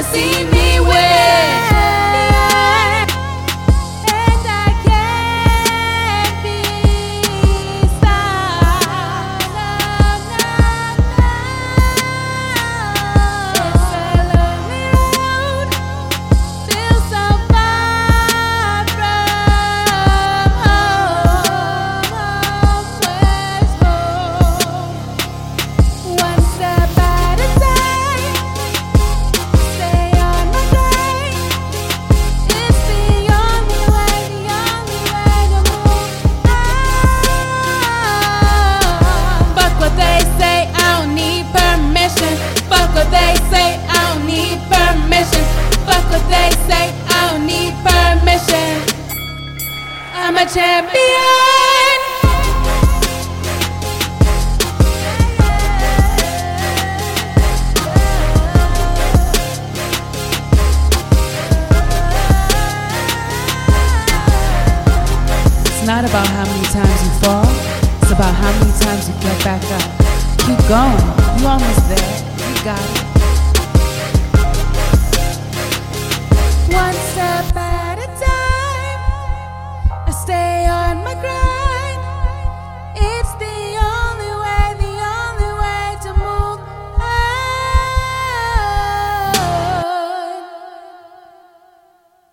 see me win. And I can't be stopped. It's a lonely road, feels so far from home. Where's home? One step at a time, stay on my grind. It's the only way to move on. Fuck what they say, I don't need permission. Fuck what they say, I don't need permission. Fuck what they say, I don't need permission. I'm a champion. It's not about how many times you fall, it's about how many times you get back up. Keep going, you almost there, you got it. One step back.